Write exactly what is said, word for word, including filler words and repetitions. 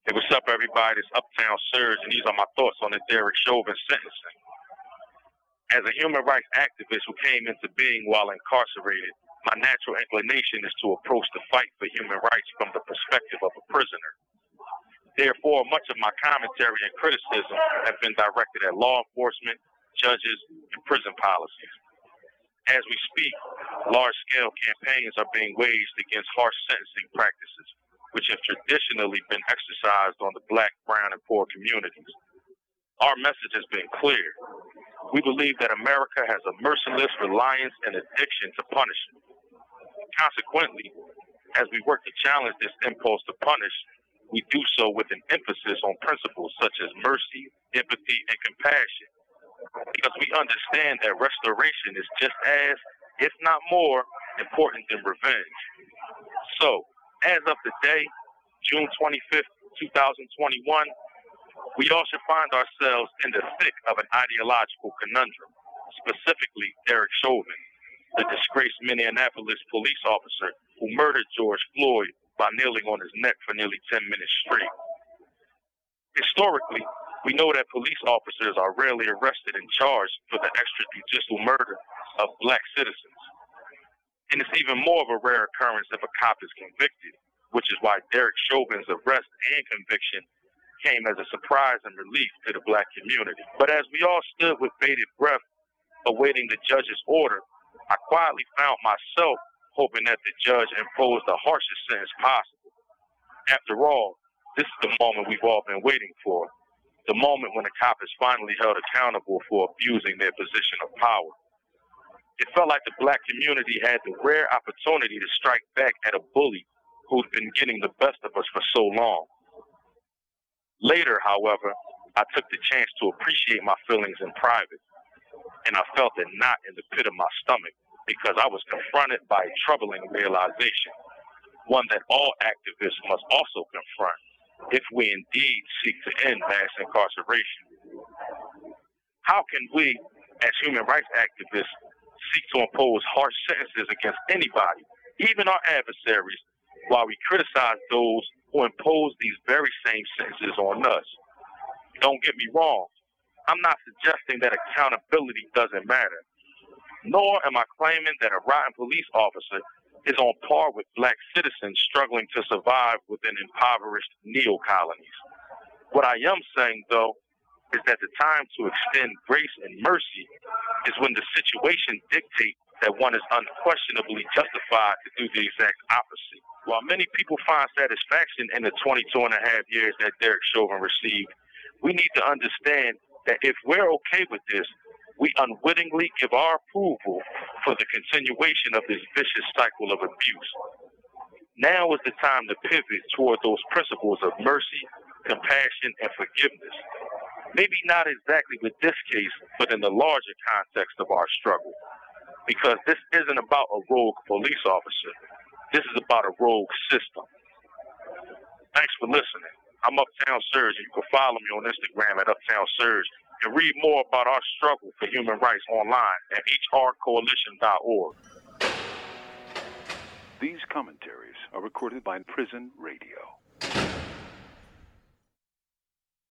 Hey, what's up, everybody? It's Uptown Surge, and these are my thoughts on the Derek Chauvin sentencing. As a human rights activist who came into being while incarcerated, my natural inclination is to approach the fight for human rights from the perspective of a prisoner. Therefore, much of my commentary and criticism have been directed at law enforcement, judges, and prison policies. As we speak, large-scale campaigns are being waged against harsh sentencing practices, which have traditionally been exercised on the black, brown, and poor communities. Our message has been clear. We believe that America has a merciless reliance and addiction to punishment. Consequently, as we work to challenge this impulse to punish, we do so with an emphasis on principles such as mercy, empathy, and compassion, because we understand that restoration is just as, if not more, important than revenge. So, as of today, June twenty-fifth, two thousand twenty-one, we all should find ourselves in the thick of an ideological conundrum, specifically Derek Chauvin, the disgraced Minneapolis police officer who murdered George Floyd by kneeling on his neck for nearly ten minutes straight. Historically, we know that police officers are rarely arrested and charged for the extrajudicial murder of black citizens. And it's even more of a rare occurrence if a cop is convicted, which is why Derek Chauvin's arrest and conviction came as a surprise and relief to the black community. But as we all stood with bated breath, awaiting the judge's order, I quietly found myself hoping that the judge imposed the harshest sentence possible. After all, this is the moment we've all been waiting for, the moment when a cop is finally held accountable for abusing their position of power. It felt like the black community had the rare opportunity to strike back at a bully who'd been getting the best of us for so long. Later, however, I took the chance to appreciate my feelings in private, and I felt a knot in the pit of my stomach because I was confronted by a troubling realization, one that all activists must also confront if we indeed seek to end mass incarceration. How can we, as human rights activists, seek to impose harsh sentences against anybody, even our adversaries, while we criticize those who impose these very same sentences on us? Don't get me wrong. I'm not suggesting that accountability doesn't matter, nor am I claiming that a rotten police officer is on par with black citizens struggling to survive within impoverished neo-colonies. What I am saying, though, is that the time to extend grace and mercy is when the situation dictates that one is unquestionably justified to do the exact opposite. While many people find satisfaction in the twenty-two and a half years that Derek Chauvin received, we need to understand that if we're okay with this, we unwittingly give our approval for the continuation of this vicious cycle of abuse. Now is the time to pivot toward those principles of mercy, compassion, and forgiveness. Maybe not exactly with this case, but in the larger context of our struggle. Because this isn't about a rogue police officer. This is about a rogue system. Thanks for listening. I'm Uptown Surge, and you can follow me on Instagram at Uptown Surge and read more about our struggle for human rights online at h r coalition dot org. These commentaries are recorded by Prison Radio.